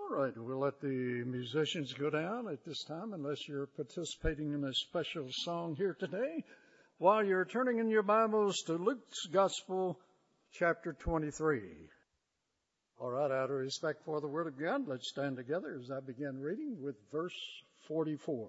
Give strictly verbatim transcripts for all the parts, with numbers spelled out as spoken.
All right, we'll let the musicians go down at this time unless you're participating in a special song here today. While you're turning in your Bibles to Luke's Gospel, chapter twenty-three. All right, out of respect for the Word of God, let's stand together as I begin reading with verse forty-four.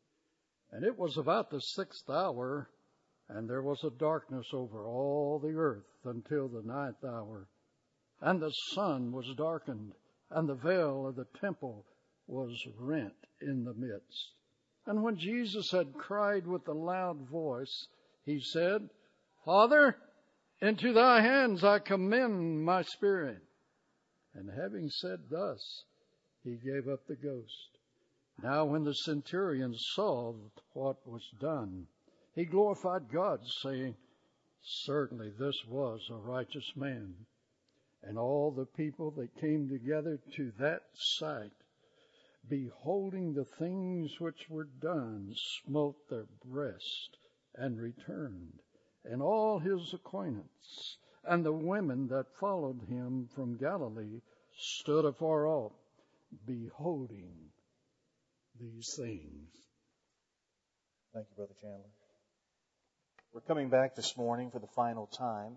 And it was about the sixth hour, and there was a darkness over all the earth until the ninth hour. And the sun was darkened, and the veil of the temple was rent in the midst. And when Jesus had cried with a loud voice, he said, Father, into thy hands I commend my spirit. And having said thus, he gave up the ghost. Now when the centurion saw what was done, he glorified God, saying, Certainly this was a righteous man. And all the people that came together to that sight, beholding the things which were done, smote their breast and returned. And all his acquaintance and the women that followed him from Galilee stood afar off, beholding these things. Thank you, Brother Chandler. We're coming back this morning for the final time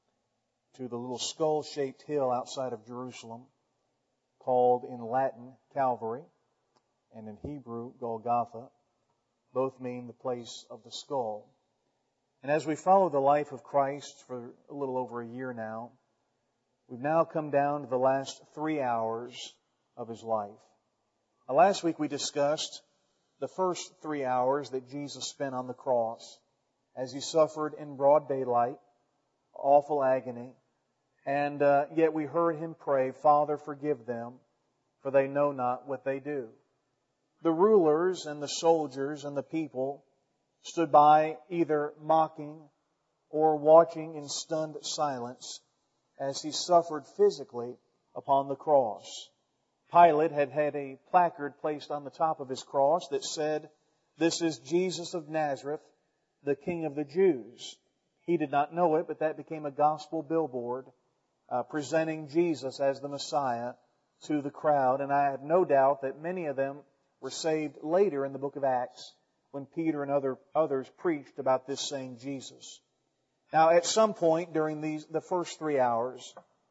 to the little skull-shaped hill outside of Jerusalem called in Latin Calvary and in Hebrew Golgotha. Both mean the place of the skull. And as we follow the life of Christ for a little over a year now, we've now come down to the last three hours of His life. Now, last week we discussed the first three hours that Jesus spent on the cross as He suffered in broad daylight, awful agony, and uh, yet we heard Him pray, Father, forgive them, for they know not what they do. The rulers and the soldiers and the people stood by either mocking or watching in stunned silence as He suffered physically upon the cross. Pilate had had a placard placed on the top of His cross that said, This is Jesus of Nazareth, the King of the Jews. He did not know it, but that became a gospel billboard uh, presenting Jesus as the Messiah to the crowd. And I have no doubt that many of them were saved later in the book of Acts when Peter and other others preached about this same Jesus. Now, at some point during these the first three hours,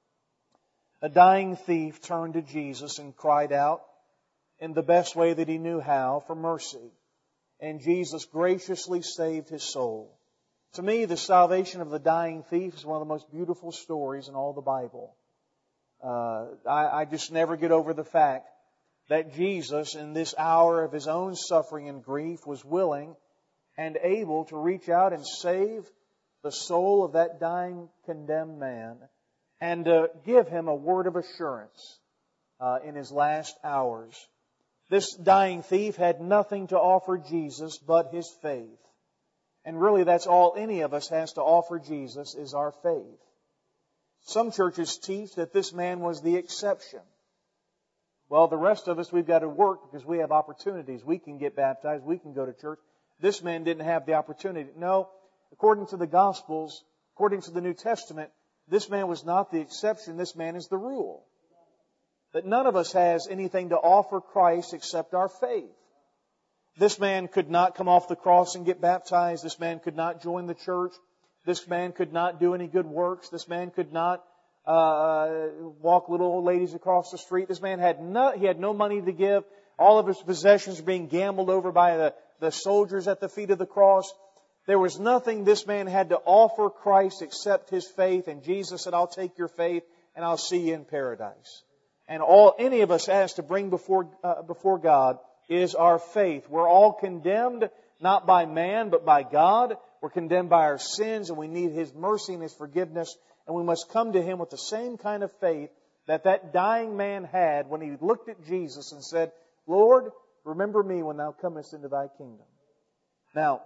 a dying thief turned to Jesus and cried out in the best way that he knew how for mercy. And Jesus graciously saved his soul. To me, the salvation of the dying thief is one of the most beautiful stories in all the Bible. Uh, I, I just never get over the fact that Jesus, in this hour of His own suffering and grief, was willing and able to reach out and save the soul of that dying, condemned man and uh, give him a word of assurance uh, in his last hours. This dying thief had nothing to offer Jesus but his faith. And really, that's all any of us has to offer Jesus is our faith. Some churches teach that this man was the exception. Well, the rest of us, we've got to work because we have opportunities. We can get baptized. We can go to church. This man didn't have the opportunity. No, according to the Gospels, according to the New Testament, this man was not the exception. This man is the rule. That none of us has anything to offer Christ except our faith. This man could not come off the cross and get baptized. This man could not join the church. This man could not do any good works. This man could not uh, walk little old ladies across the street. This man had no, he had no money to give. All of his possessions were being gambled over by the, the soldiers at the feet of the cross. There was nothing this man had to offer Christ except his faith. And Jesus said, I'll take your faith and I'll see you in paradise. And all any of us has to bring before uh, before God is our faith. We're all condemned, not by man, but by God. We're condemned by our sins, and we need His mercy and His forgiveness. And we must come to Him with the same kind of faith that that dying man had when he looked at Jesus and said, Lord, remember me when Thou comest into Thy kingdom. Now,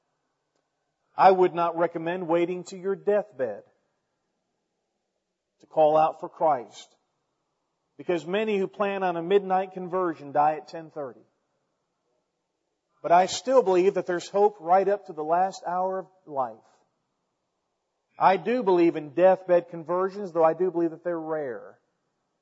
I would not recommend waiting to your deathbed to call out for Christ. Because many who plan on a midnight conversion die at ten thirty. But I still believe that there's hope right up to the last hour of life. I do believe in deathbed conversions, though I do believe that they're rare.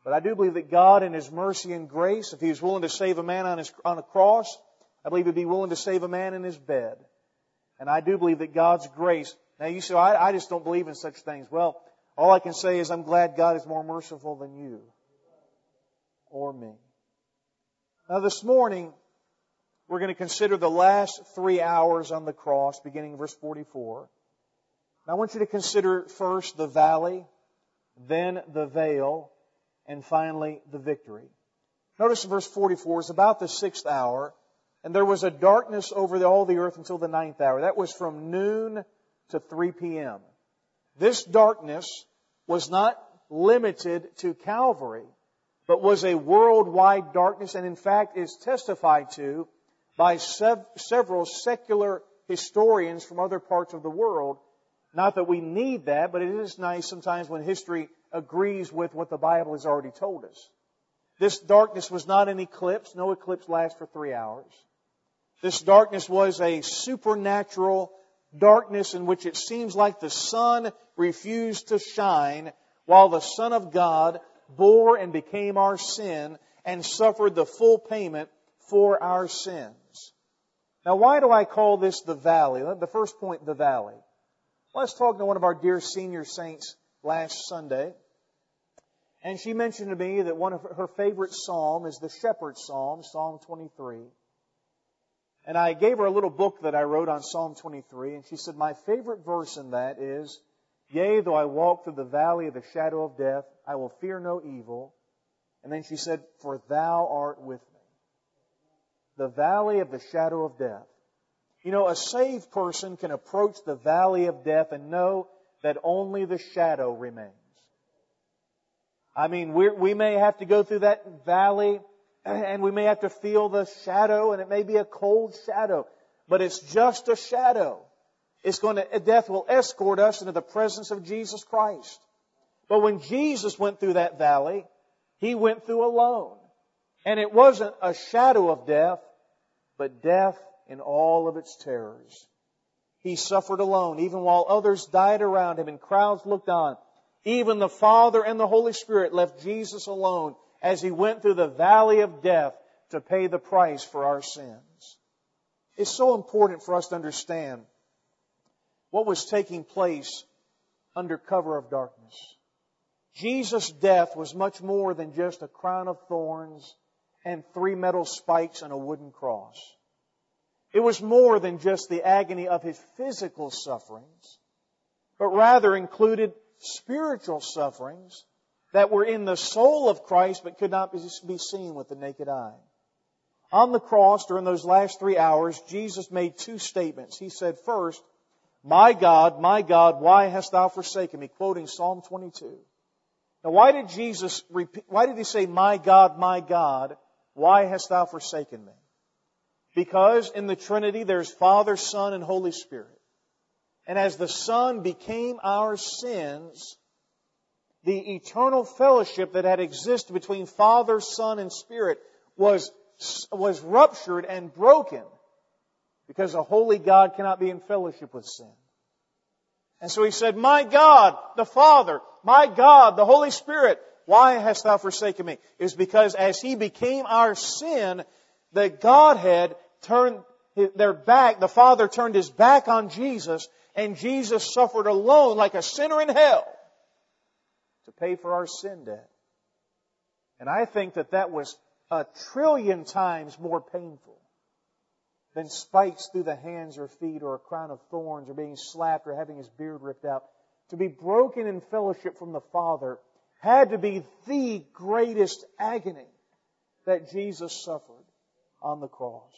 But I do believe that God in His mercy and grace, if He was willing to save a man on, his, on a cross, I believe He'd be willing to save a man in his bed. And I do believe that God's grace... Now you say, I, I just don't believe in such things. Well, all I can say is I'm glad God is more merciful than you or me. Now this morning, we're going to consider the last three hours on the cross, beginning in verse forty-four. Now I want you to consider first the valley, then the veil, and finally the victory. Notice in verse forty-four, it's about the sixth hour, and there was a darkness over the, all the earth until the ninth hour. That was from noon to three p.m. This darkness was not limited to Calvary, but was a worldwide darkness, and in fact is testified to by sev- several secular historians from other parts of the world. Not that we need that, but it is nice sometimes when history agrees with what the Bible has already told us. This darkness was not an eclipse. No eclipse lasts for three hours. This darkness was a supernatural darkness in which it seems like the sun refused to shine while the Son of God bore and became our sin and suffered the full payment for our sins. Now, why do I call this the valley? The first point, the valley. Well, I was talking to one of our dear senior saints last Sunday, and she mentioned to me that one of her favorite psalm is the Shepherd's Psalm, Psalm twenty-three. And I gave her a little book that I wrote on Psalm twenty-three, and she said, my favorite verse in that is, yea, though I walk through the valley of the shadow of death, I will fear no evil. And then she said, for thou art with me. The valley of the shadow of death. You know, a saved person can approach the valley of death and know that only the shadow remains. I mean, we we may have to go through that valley, and we may have to feel the shadow, and it may be a cold shadow, but it's just a shadow. It's going to, death will escort us into the presence of Jesus Christ. But when Jesus went through that valley, He went through alone. And it wasn't a shadow of death, but death in all of its terrors. He suffered alone, even while others died around Him and crowds looked on. Even the Father and the Holy Spirit left Jesus alone as He went through the valley of death to pay the price for our sins. It's so important for us to understand what was taking place under cover of darkness. Jesus' death was much more than just a crown of thorns and three metal spikes and a wooden cross. It was more than just the agony of His physical sufferings, but rather included spiritual sufferings that were in the soul of Christ but could not be seen with the naked eye. On the cross, during those last three hours, Jesus made two statements. He said, first, my God, my God, why hast Thou forsaken me? Quoting Psalm twenty-two. Now, why did Jesus repeat, why did He say, my God, my God, why hast Thou forsaken me? Because in the Trinity there's Father, Son, and Holy Spirit. And as the Son became our sins, the eternal fellowship that had existed between Father, Son, and Spirit was, was ruptured and broken. Because a holy God cannot be in fellowship with sin. And so He said, my God, the Father, my God, the Holy Spirit, why hast Thou forsaken me? It was because as He became our sin, the Godhead turned their back, the Father turned His back on Jesus, and Jesus suffered alone like a sinner in hell to pay for our sin debt. And I think that that was a trillion times more painful than spikes through the hands or feet or a crown of thorns or being slapped or having His beard ripped out. To be broken in fellowship from the Father had to be the greatest agony that Jesus suffered on the cross.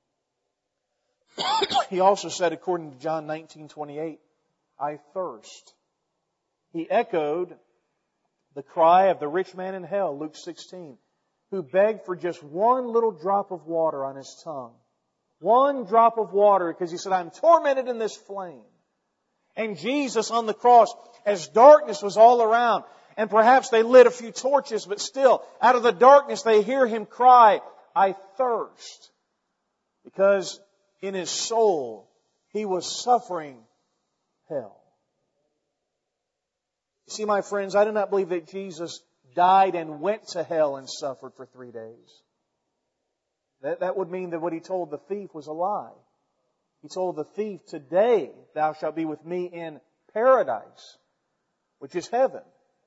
He also said, according to John nineteen twenty-eight, I thirst. He echoed the cry of the rich man in hell, Luke sixteen, who begged for just one little drop of water on his tongue. One drop of water, because he said, I'm tormented in this flame. And Jesus on the cross, as darkness was all around, and perhaps they lit a few torches, but still, out of the darkness they hear Him cry, I thirst. Because in His soul, He was suffering hell. You see, my friends, I do not believe that Jesus died and went to hell and suffered for three days. That, that would mean that what He told the thief was a lie. He told the thief, today thou shalt be with me in paradise, which is heaven.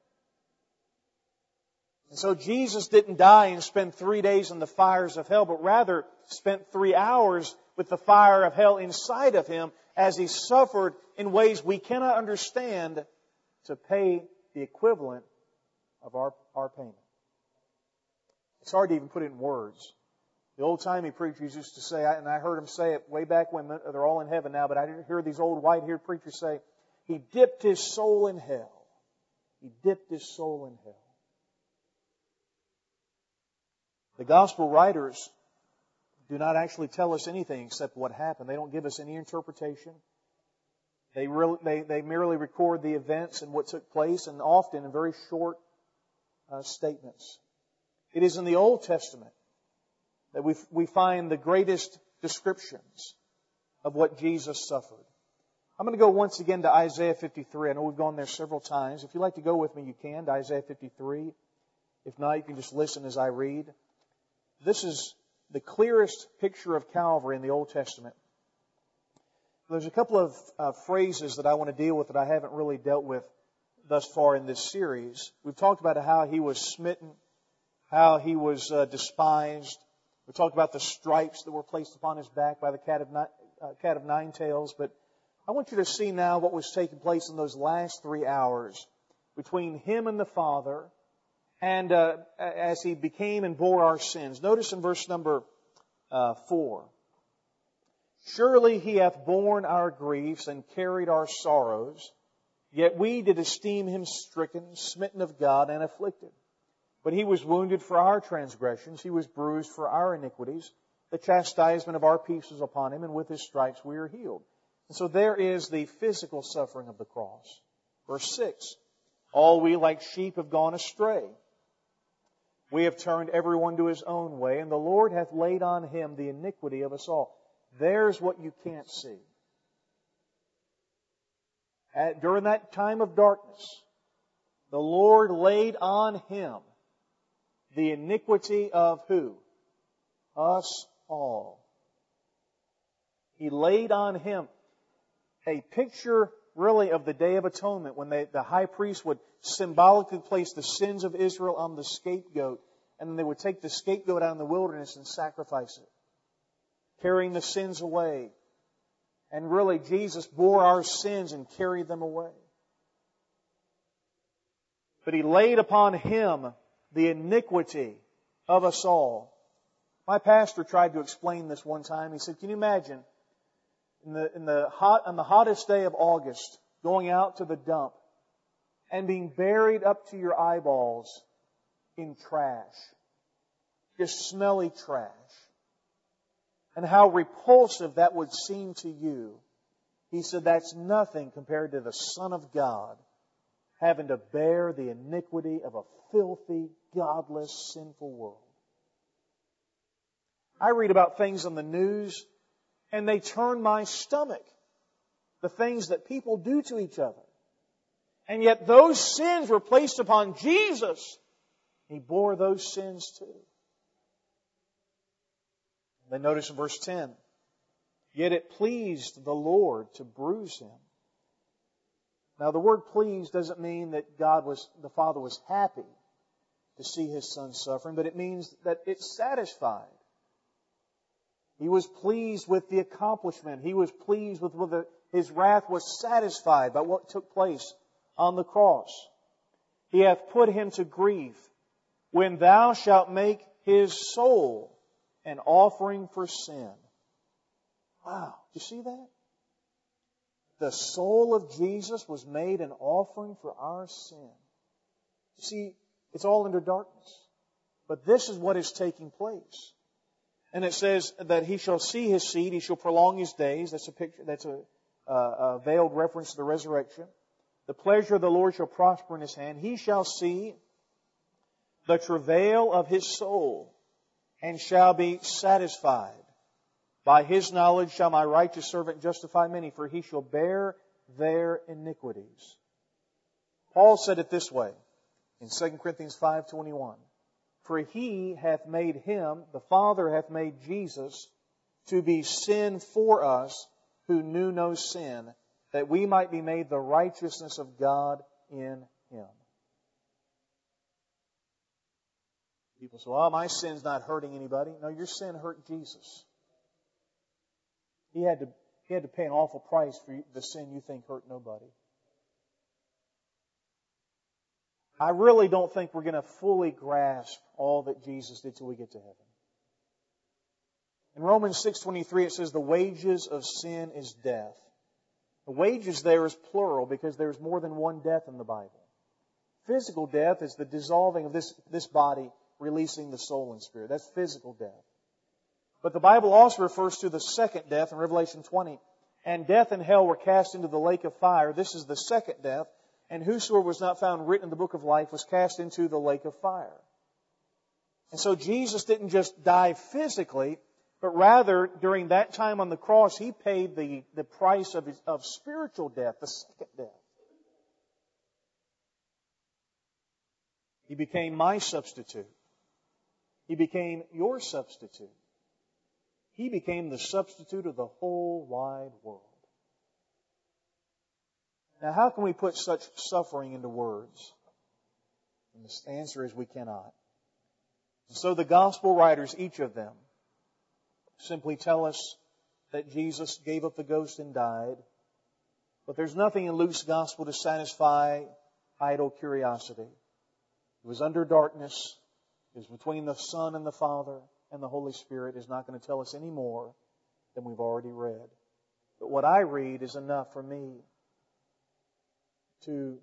And so Jesus didn't die and spend three days in the fires of hell, but rather spent three hours with the fire of hell inside of Him as He suffered in ways we cannot understand to pay the equivalent of our, our payment. It's hard to even put it in words. The old-timey preachers used to say, and I heard them say it way back when, they're all in heaven now, but I didn't hear these old white-haired preachers say, He dipped His soul in hell. He dipped His soul in hell. The Gospel writers do not actually tell us anything except what happened. They don't give us any interpretation. They, really, they, they merely record the events and what took place, and often in very short uh, statements. It is in the Old Testament that we, we find the greatest descriptions of what Jesus suffered. I'm going to go once again to Isaiah fifty-three. I know we've gone there several times. If you'd like to go with me, you can, to Isaiah fifty-three. If not, you can just listen as I read. This is the clearest picture of Calvary in the Old Testament. There's a couple of uh, phrases that I want to deal with that I haven't really dealt with thus far in this series. We've talked about how He was smitten, how He was uh, despised. We talked about the stripes that were placed upon His back by the cat of, nine, uh, cat of nine tails. But I want you to see now what was taking place in those last three hours between Him and the Father, and uh, as He became and bore our sins. Notice in verse number uh, four. Surely He hath borne our griefs and carried our sorrows, yet we did esteem Him stricken, smitten of God, and afflicted. But He was wounded for our transgressions, He was bruised for our iniquities. The chastisement of our peace was upon Him, and with His stripes we are healed. And so there is the physical suffering of the cross. Verse six. All we like sheep have gone astray. We have turned everyone to his own way, and the Lord hath laid on Him the iniquity of us all. There's what you can't see. At, during that time of darkness, the Lord laid on Him the iniquity of who? Us all. He laid on Him a picture really of the Day of Atonement when they, the high priest would symbolically place the sins of Israel on the scapegoat, and then they would take the scapegoat out in the wilderness and sacrifice it, carrying the sins away. And really, Jesus bore our sins and carried them away. But He laid upon Him the iniquity of us all. My pastor tried to explain this one time. He said, can you imagine in the, in the hot, on the hottest day of August, going out to the dump and being buried up to your eyeballs in trash, just smelly trash, and how repulsive that would seem to you. He said that's nothing compared to the Son of God having to bear the iniquity of a filthy, godless, sinful world. I read about things on the news and they turn my stomach. The things that people do to each other. And yet those sins were placed upon Jesus. He bore those sins too. Then notice in verse ten. Yet it pleased the Lord to bruise Him. Now the word pleased doesn't mean that God was, the Father was happy to see His Son suffering, but it means that it's satisfied. He was pleased with the accomplishment. He was pleased with whether His wrath was satisfied by what took place on the cross. He hath put Him to grief when thou shalt make His soul an offering for sin. Wow, you see that? The soul of Jesus was made an offering for our sin. You see, it's all under darkness. But this is what is taking place. And it says that He shall see His seed, He shall prolong His days. That's a picture. That's a, uh, a veiled reference to the resurrection. The pleasure of the Lord shall prosper in His hand. He shall see the travail of His soul, and shall be satisfied. By His knowledge shall my righteous servant justify many, for he shall bear their iniquities. Paul said it this way in Second Corinthians five twenty-one. For He hath made Him, the Father hath made Jesus, to be sin for us who knew no sin, that we might be made the righteousness of God in Him. People say, well, my sin's not hurting anybody. No, your sin hurt Jesus. He had to, he had to pay an awful price for the sin you think hurt nobody. I really don't think we're going to fully grasp all that Jesus did till we get to heaven. In Romans six twenty-three it says, the wages of sin is death. The wages there is plural because there's more than one death in the Bible. Physical death is the dissolving of this, this body, releasing the soul and spirit. That's physical death. But the Bible also refers to the second death in Revelation twenty. And death and hell were cast into the lake of fire. This is the second death. And whosoever was not found written in the book of life was cast into the lake of fire. And so Jesus didn't just die physically, but rather during that time on the cross, He paid the, the price of, his, of spiritual death, the second death. He became my substitute. He became your substitute. He became the substitute of the whole wide world. Now, how can we put such suffering into words? And the answer is we cannot. And so the gospel writers, each of them, simply tell us that Jesus gave up the ghost and died. But there's nothing in Luke's gospel to satisfy idle curiosity. It was under darkness. It was between the Son and the Father, and the Holy Spirit is not going to tell us any more than we've already read. But what I read is enough for me to...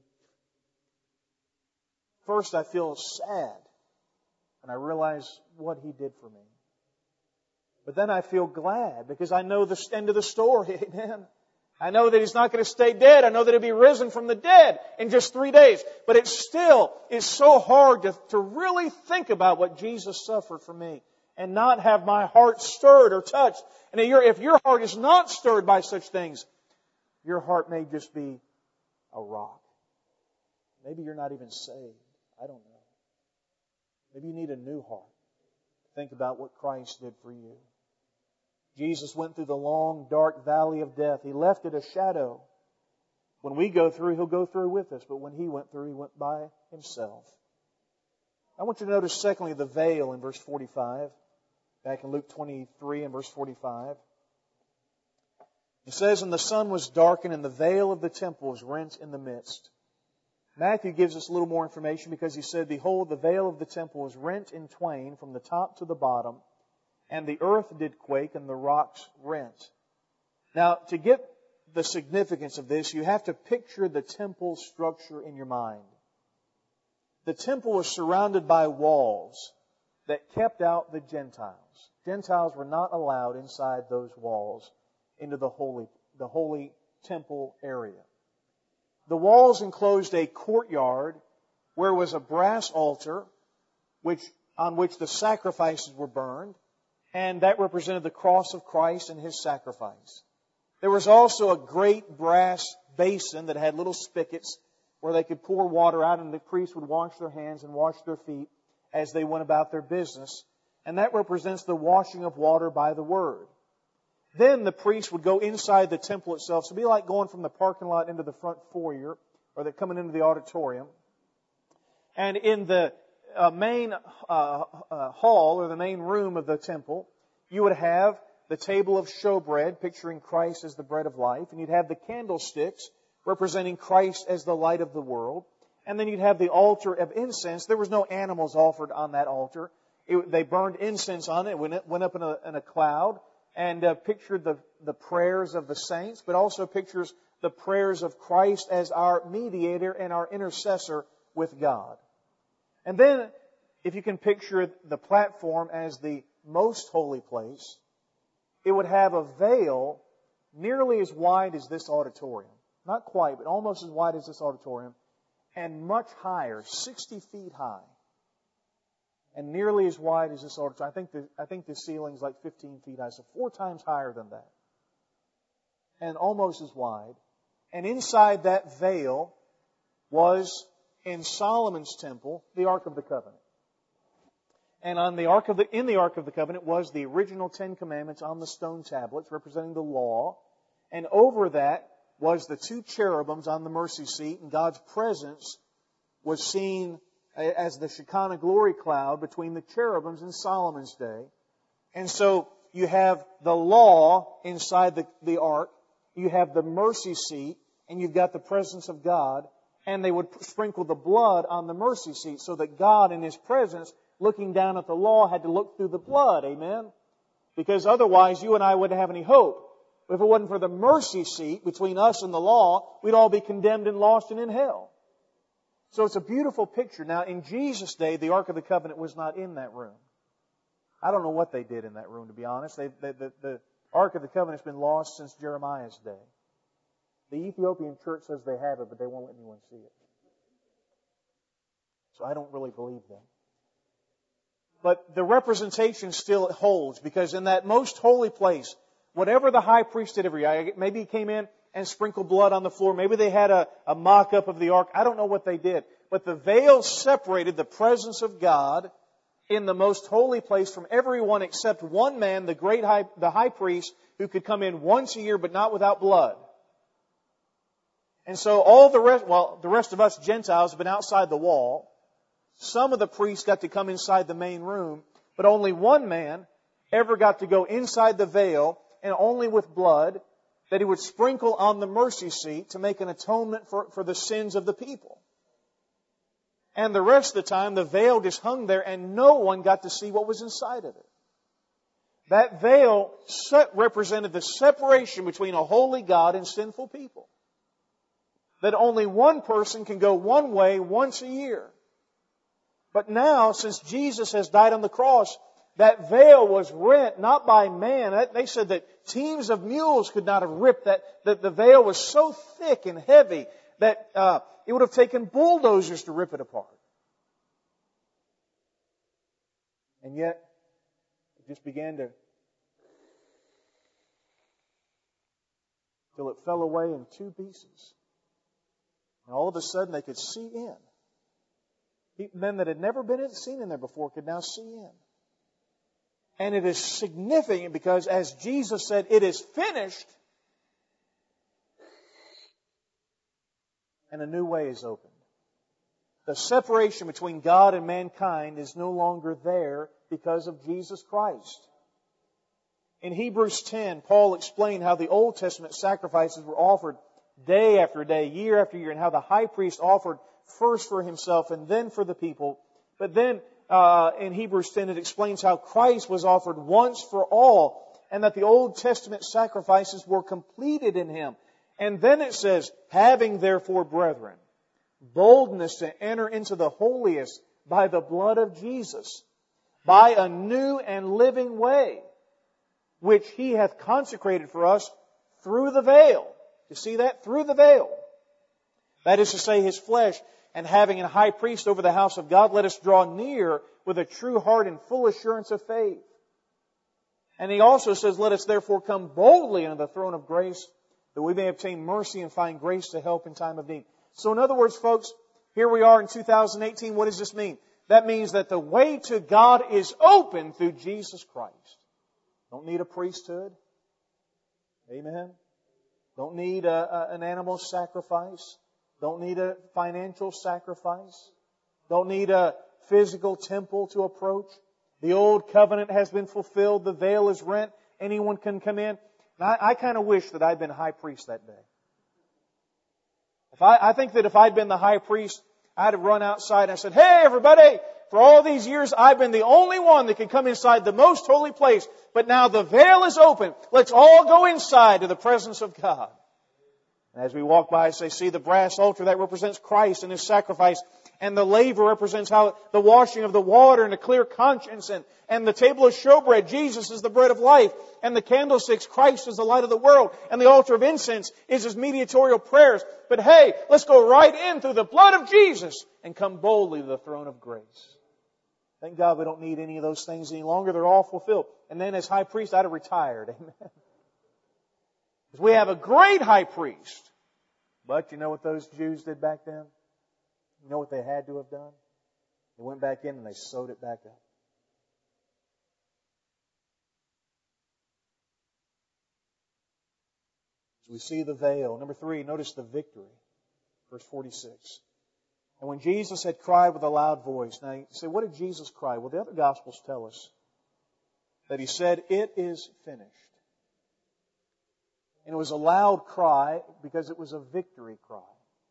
First, I feel sad, and I realize what He did for me. But then I feel glad, because I know the end of the story. Amen. I know that He's not going to stay dead. I know that He'll be risen from the dead in just three days. But it still is so hard to, to really think about what Jesus suffered for me and not have my heart stirred or touched. And if your, if your heart is not stirred by such things, your heart may just be a rock. Maybe you're not even saved. I don't know. Maybe you need a new heart. Think about what Christ did for you. Jesus went through the long, dark valley of death. He left it a shadow. When we go through, He'll go through with us. But when He went through, He went by Himself. I want you to notice, secondly, the veil in verse forty-five. Back in Luke twenty-three and verse forty-five. It says, and the sun was darkened, and the veil of the temple was rent in the midst. Matthew gives us a little more information because he said, behold, the veil of the temple was rent in twain from the top to the bottom, and the earth did quake, and the rocks rent. Now, to get the significance of this, you have to picture the temple structure in your mind. The temple was surrounded by walls that kept out the Gentiles. Gentiles were not allowed inside those walls into the holy, the holy temple area. The walls enclosed a courtyard where was a brass altar which, on which the sacrifices were burned, and that represented the cross of Christ and His sacrifice. There was also a great brass basin that had little spigots where they could pour water out, and the priests would wash their hands and wash their feet as they went about their business. And that represents the washing of water by the Word. Then the priest would go inside the temple itself. So it'd be like going from the parking lot into the front foyer, or they're coming into the auditorium. And in the uh, main uh, uh, hall, or the main room of the temple, you would have the table of showbread, picturing Christ as the bread of life. And you'd have the candlesticks, representing Christ as the light of the world. And then you'd have the altar of incense. There was no animals offered on that altar. It, they burned incense on it. It went, went up in a, in a cloud. And uh, pictured the, the prayers of the saints, but also pictures the prayers of Christ as our mediator and our intercessor with God. And then, if you can picture the platform as the most holy place, it would have a veil nearly as wide as this auditorium. Not quite, but almost as wide as this auditorium, and much higher, sixty feet high. And nearly as wide as this auditorium. I think the, I think the ceiling's like fifteen feet high, so four times higher than that. And almost as wide. And inside that veil was in Solomon's temple the Ark of the Covenant. And on the Ark of the, in the Ark of the Covenant was the original Ten Commandments on the stone tablets representing the law. And over that was the two cherubims on the mercy seat, and God's presence was seen as the Shekinah glory cloud between the cherubims in Solomon's day. And so you have the law inside the, the ark, you have the mercy seat, and you've got the presence of God, and they would sprinkle the blood on the mercy seat so that God in His presence, looking down at the law, had to look through the blood. Amen? Because otherwise you and I wouldn't have any hope. If it wasn't for the mercy seat between us and the law, we'd all be condemned and lost and in hell. So it's a beautiful picture. Now, in Jesus' day, the Ark of the Covenant was not in that room. I don't know what they did in that room, to be honest. They, they, the, the Ark of the Covenant has been lost since Jeremiah's day. The Ethiopian church says they have it, but they won't let anyone see it. So I don't really believe them. But the representation still holds, because in that most holy place, whatever the high priest did every year, maybe he came in and sprinkled blood on the floor. Maybe they had a, a mock-up of the ark. I don't know what they did. But the veil separated the presence of God in the most holy place from everyone except one man, the great high, the high priest, who could come in once a year but not without blood. And so all the rest, well, the rest of us Gentiles have been outside the wall. Some of the priests got to come inside the main room, but only one man ever got to go inside the veil, and only with blood, that he would sprinkle on the mercy seat to make an atonement for, for the sins of the people. And the rest of the time, the veil just hung there, and no one got to see what was inside of it. That veil set, represented the separation between a holy God and sinful people. That only one person can go one way once a year. But now, since Jesus has died on the cross, that veil was rent not by man. They said that teams of mules could not have ripped that. That the veil was so thick and heavy that uh, it would have taken bulldozers to rip it apart. And yet, it just began to, till it fell away in two pieces. And all of a sudden, they could see in. Men that had never been seen in there before could now see in. And it is significant because, as Jesus said, it is finished. And a new way is opened. The separation between God and mankind is no longer there because of Jesus Christ. In Hebrews ten, Paul explained how the Old Testament sacrifices were offered day after day, year after year, and how the high priest offered first for himself and then for the people. But then uh, in Hebrews ten it explains how Christ was offered once for all, and that the Old Testament sacrifices were completed in Him. And then it says, having therefore, brethren, boldness to enter into the holiest by the blood of Jesus, by a new and living way, which He hath consecrated for us through the veil. You see that? Through the veil. That is to say, His flesh. And having a high priest over the house of God, let us draw near with a true heart and full assurance of faith. And He also says, let us therefore come boldly unto the throne of grace, that we may obtain mercy and find grace to help in time of need. So in other words, folks, here we are in two thousand eighteen. What does this mean? That means that the way to God is open through Jesus Christ. Don't need a priesthood. Amen. Don't need a, a, an animal sacrifice. Don't need a financial sacrifice. Don't need a physical temple to approach. The old covenant has been fulfilled. The veil is rent. Anyone can come in. And I, I kind of wish that I'd been high priest that day. If I, I think that if I'd been the high priest, I'd have run outside and I said, hey, everybody, for all these years, I've been the only one that can come inside the most holy place. But now the veil is open. Let's all go inside to the presence of God. And as we walk by, I say, see the brass altar, that represents Christ and His sacrifice. And the laver represents how the washing of the water and a clear conscience. And, and the table of showbread, Jesus is the bread of life. And the candlesticks, Christ is the light of the world. And the altar of incense is His mediatorial prayers. But hey, let's go right in through the blood of Jesus and come boldly to the throne of grace. Thank God we don't need any of those things any longer. They're all fulfilled. And then as high priest, I'd have retired. Amen. Because we have a great high priest. But you know what those Jews did back then? You know what they had to have done? They went back in and they sewed it back up. So we see the veil. Number three, notice the victory. Verse forty-six. And when Jesus had cried with a loud voice. Now you say, what did Jesus cry? Well, the other Gospels tell us that He said, "It is finished." And it was a loud cry because it was a victory cry.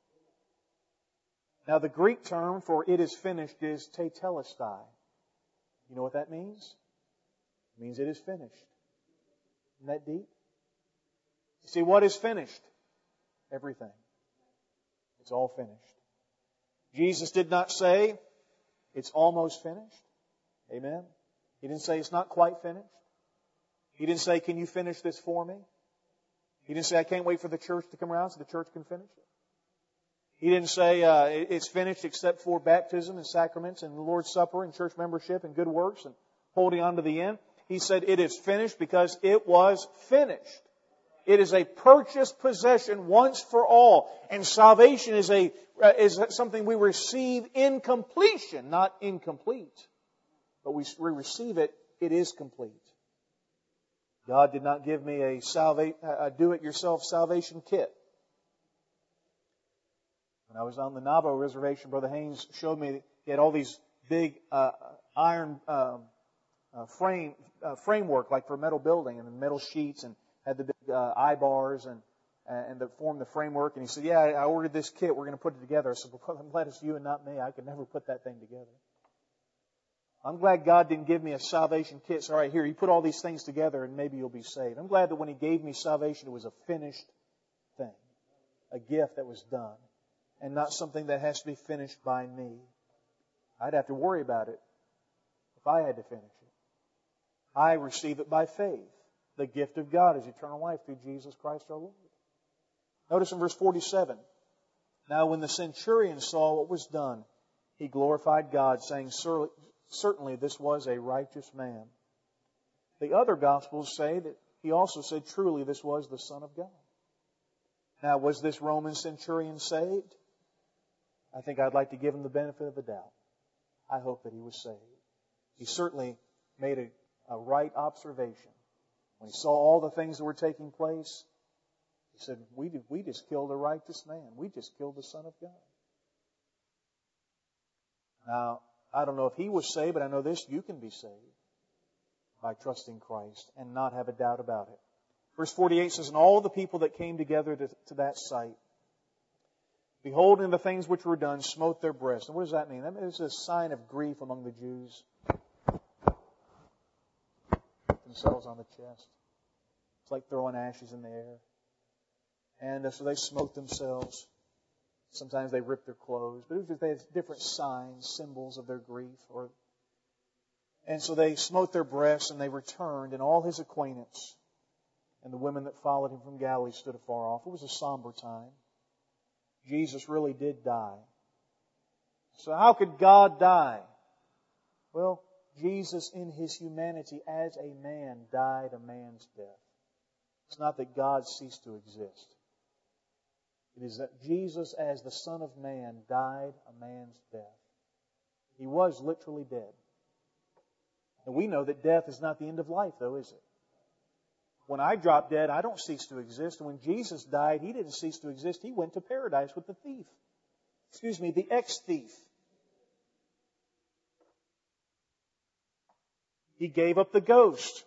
Now the Greek term for "it is finished" is tetelestai. You know what that means? It means it is finished. Isn't that deep? You see, what is finished? Everything. It's all finished. Jesus did not say, "It's almost finished." Amen? He didn't say, "It's not quite finished." He didn't say, "Can you finish this for me?" He didn't say, "I can't wait for the church to come around so the church can finish it." He didn't say, uh, "It's finished except for baptism and sacraments and the Lord's Supper and church membership and good works and holding on to the end." He said, "It is finished," because it was finished. It is a purchased possession once for all. And salvation is a uh, is something we receive in completion, not incomplete. But we, we receive it, it is complete. God did not give me a, salva- a do-it-yourself salvation kit. When I was on the Navajo Reservation, Brother Haynes showed me he had all these big uh, iron um, uh, frame uh, framework, like for a metal building, and the metal sheets, and had the big uh, eye bars and and that formed the framework. And he said, "Yeah, I ordered this kit. We're going to put it together." I said, "Well, I'm glad it's you and not me. I could never put that thing together." I'm glad God didn't give me a salvation kit. So, all right, here, you put all these things together and maybe you'll be saved. I'm glad that when He gave me salvation, it was a finished thing, a gift that was done, and not something that has to be finished by me. I'd have to worry about it if I had to finish it. I receive it by faith. The gift of God is eternal life through Jesus Christ our Lord. Notice in verse forty-seven, "Now when the centurion saw what was done, he glorified God, saying, 'Certainly this was a righteous man.'" The other Gospels say that he also said, "Truly this was the Son of God." Now, was this Roman centurion saved? I think I'd like to give him the benefit of the doubt. I hope that he was saved. He certainly made a, a right observation. When he saw all the things that were taking place, he said, we, did, we just killed a righteous man. We just killed the Son of God. Now, I don't know if he was saved, but I know this, you can be saved by trusting Christ and not have a doubt about it. Verse forty-eight says, "And all the people that came together to, to that sight, beholding the things which were done, smote their breasts." And what does that mean? That is a sign of grief among the Jews. Themselves on the chest. It's like throwing ashes in the air. And uh, so they smote themselves. Sometimes they ripped their clothes. But it was just, they had different signs, symbols of their grief. Or, and so they smote their breasts and they returned, and all his acquaintance and the women that followed him from Galilee stood afar off. It was a somber time. Jesus really did die. So how could God die? Well, Jesus in His humanity as a man died a man's death. It's not that God ceased to exist. It is that Jesus as the Son of Man died a man's death. He was literally dead. And we know that death is not the end of life, though, is it? When I drop dead, I don't cease to exist. And when Jesus died, He didn't cease to exist. He went to paradise with the thief. Excuse me, the ex-thief. He gave up the ghost.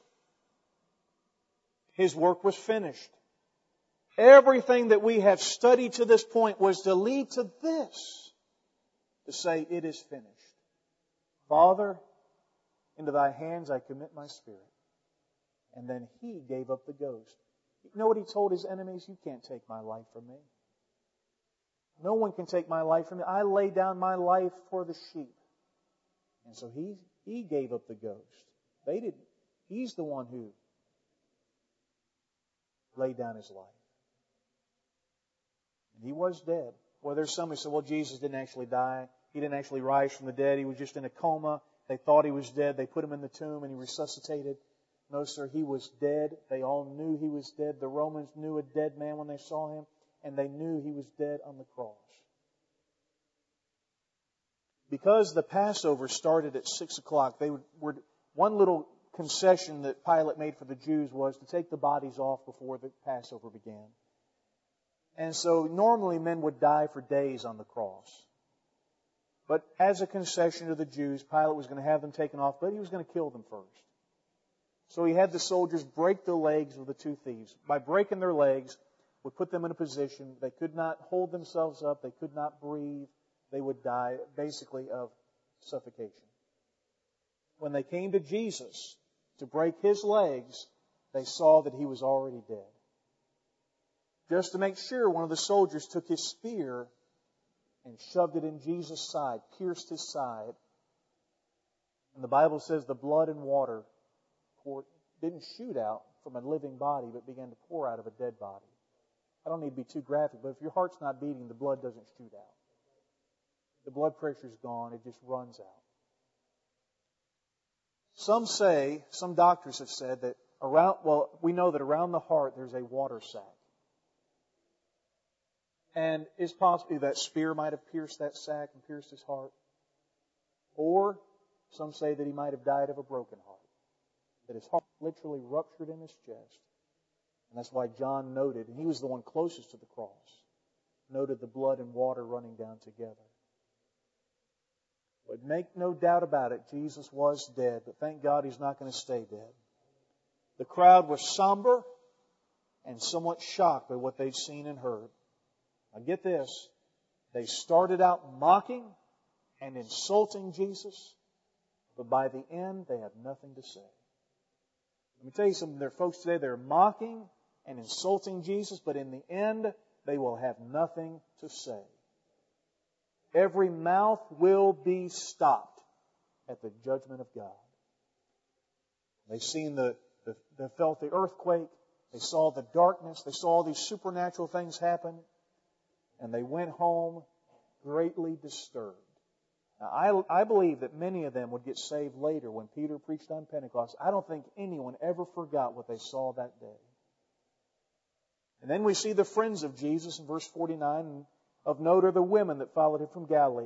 His work was finished. Everything that we have studied to this point was to lead to this. To say, it is finished. Father, into Thy hands I commit my spirit. And then He gave up the ghost. You know what He told His enemies? You can't take my life from me. No one can take my life from me. I lay down my life for the sheep. And so He, he gave up the ghost. They didn't. He's the one who laid down His life. And He was dead. Well, there's some who say, well, Jesus didn't actually die. He didn't actually rise from the dead. He was just in a coma. They thought He was dead. They put Him in the tomb and He resuscitated. No, sir, He was dead. They all knew He was dead. The Romans knew a dead man when they saw Him, and they knew He was dead on the cross. because the Passover started at six o'clock, they would, were, one little concession that Pilate made for the Jews was to take the bodies off before the Passover began. And so normally men would die for days on the cross. But as a concession to the Jews, Pilate was going to have them taken off, but he was going to kill them first. So he had the soldiers break the legs of the two thieves. By breaking their legs, would put them in a position they could not hold themselves up, they could not breathe, they would die basically of suffocation. When they came to Jesus to break His legs, they saw that He was already dead. Just to make sure, one of the soldiers took his spear and shoved it in Jesus' side, pierced His side. And the Bible says the blood and water poured, didn't shoot out from a living body, but began to pour out of a dead body. I don't need to be too graphic, but if your heart's not beating, the blood doesn't shoot out. The blood pressure's gone, it just runs out. Some say, some doctors have said that around, well, we know that around the heart there's a water sac. And it's possible that spear might have pierced that sac and pierced his heart. Or some say that he might have died of a broken heart. That his heart literally ruptured in his chest. And that's why John noted, and he was the one closest to the cross, noted the blood and water running down together. But make no doubt about it, Jesus was dead, but thank God He's not going to stay dead. The crowd was somber and somewhat shocked by what they'd seen and heard. Now get this, they started out mocking and insulting Jesus, but by the end they had nothing to say. Let me tell you something, there are folks today, they're mocking and insulting Jesus, but in the end they will have nothing to say. Every mouth will be stopped at the judgment of God. They've seen the, the, they felt the earthquake. They saw the darkness. They saw all these supernatural things happen. And they went home greatly disturbed. Now, I, I believe that many of them would get saved later when Peter preached on Pentecost. I don't think anyone ever forgot what they saw that day. And then we see the friends of Jesus in verse forty-nine. Of note are the women that followed Him from Galilee.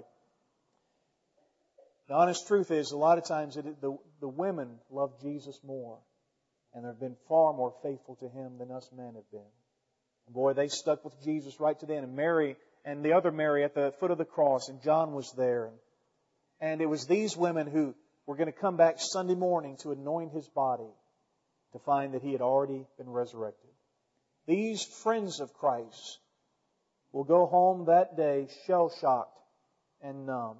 The honest truth is, a lot of times it, the, the women love Jesus more. And they've been far more faithful to Him than us men have been. And boy, they stuck with Jesus right to the end. And Mary and the other Mary at the foot of the cross. And John was there. And, and it was these women who were going to come back Sunday morning to anoint His body to find that He had already been resurrected. These friends of Christ will go home that day shell-shocked and numb.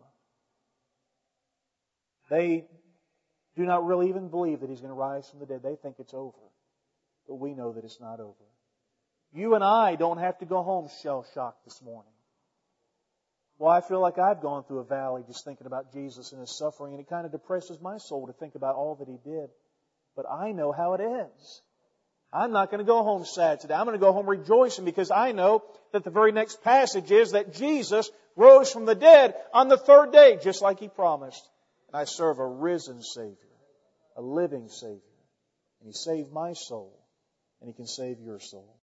They do not really even believe that He's going to rise from the dead. They think it's over. But we know that it's not over. You and I don't have to go home shell-shocked this morning. Well, I feel like I've gone through a valley just thinking about Jesus and His suffering, and it kind of depresses my soul to think about all that He did. But I know how it ends. I'm not going to go home sad today. I'm going to go home rejoicing because I know that the very next passage is that Jesus rose from the dead on the third day, just like He promised. And I serve a risen Savior, a living Savior. And He saved my soul, and He can save your soul.